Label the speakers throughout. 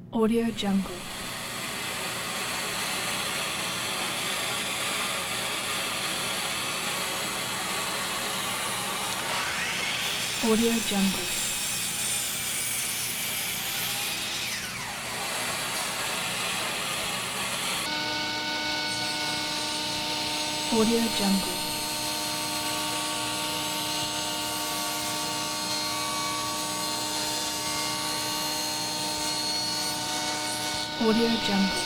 Speaker 1: Audio Jungle. Audio Jungle. Audio Jungle. Audio Jungle.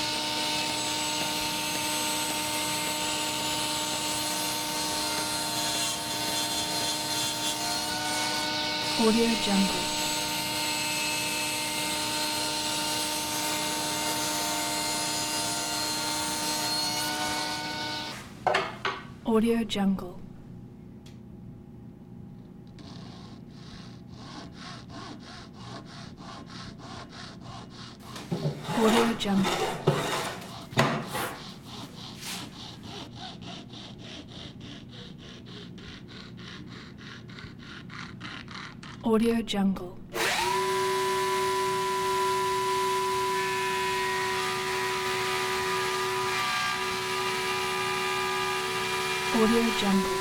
Speaker 1: Audio Jungle. Audio Jungle. Audio Jungle. Audio Jungle. Audio Jungle.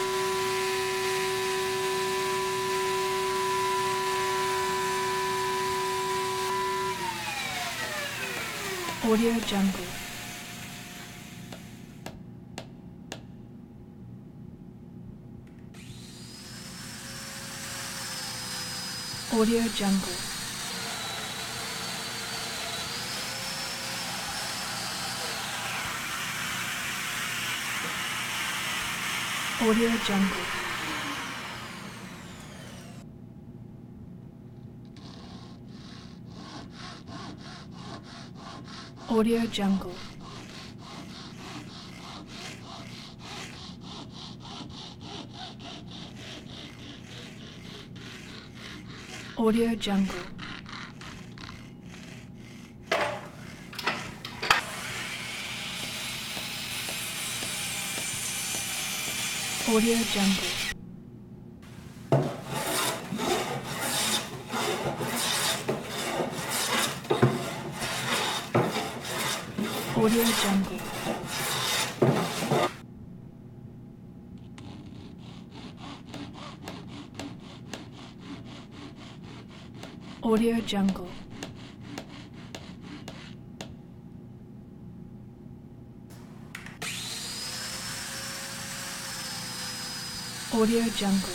Speaker 1: Audio Jungle. Audio Jungle. Audio Jungle. Audio Jungle. Audio Jungle. Audio Jungle. Audio Jungle. Audio Jungle. Audio Jungle.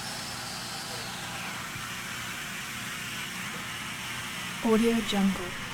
Speaker 1: Audio Jungle.